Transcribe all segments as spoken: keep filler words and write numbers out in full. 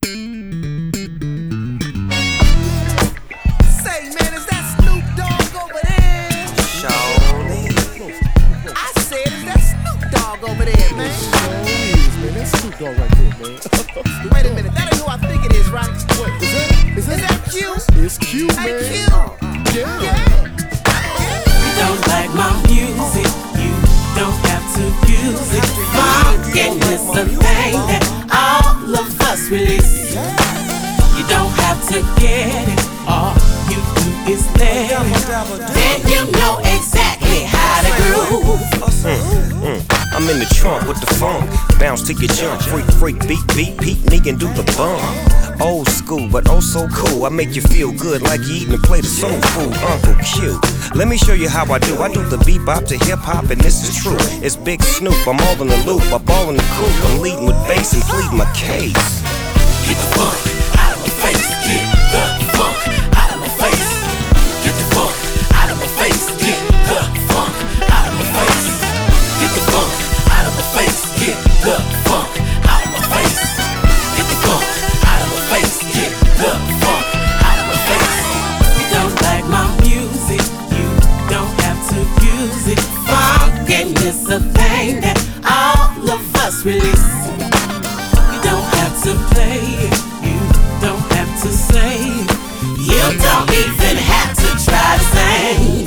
Say, man, is that Snoop Dogg over there? Surely. I said, is that Snoop Dogg over there, man? Man, that's Snoop Dogg right there, man. Wait a minute, that ain't who I think it is, right? What, is that, is Is that, that Q? it's Q, man. Hey, Q. Yeah. Yeah. You don't like my music, you don't have to use it. Funkin' is a thing that all of us release. You don't have to get it, all you do is let it. Then you know exactly how to groove. Mm, mm. I'm in the trunk with the funk. Bounce to your jump. Freak, freak, beat, beat, Pete, me and do the bump. Old school, but oh so cool. I make you feel good like you eating a plate of soul food. Uncle Q. Let me show you how I do. I do the bebop to hip hop, and this is true. It's Big Snoop. I'm all in the loop. I ball in the coop. I'm leading with bass and pleading my case. Get the funk out of my face. Get the funk out of my face. Get the funk out of my face. Get the funk out of my face. Get the funk out of my face. Get the funk out of my face. Get the funk out of my face. Get the funk out of my face. You don't like my music, you don't have to use it. Funkin' is a thing that all of us release. You don't have to play it, you don't have to say it. You don't even have to try to sing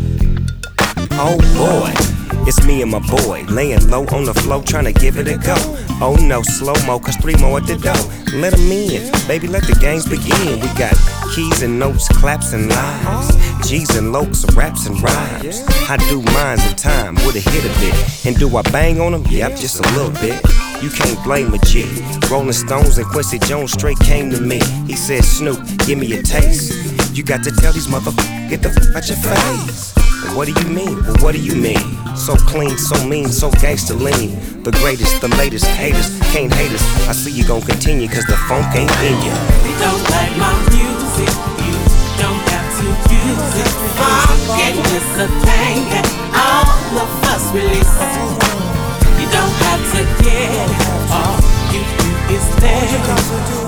it. Oh boy, it's me and my boy, laying low on the floor, trying to give it a go. Oh no, slow-mo, cause three more at the door. Let them in, baby, let the games begin. We got keys and notes, claps and lines, G's and lokes, raps and rhymes. I do mines in time, with a hit a bit. And do I bang on them? Yep, just a little bit. You can't blame a G. Rolling Stones and Quincy Jones straight came to me. He said, Snoop, give me a taste. You got to tell these motherfuckers, get the f out your face. What do you mean? Well, what do you mean? So clean, so mean, so gangsta lean. The greatest, the latest, haters can't hate us. I see you gon' continue, cause the funk ain't in ya. You don't like my music, you don't have to use it. Funkin' is a thing that all of us release. You don't have to get it, all you do is let it.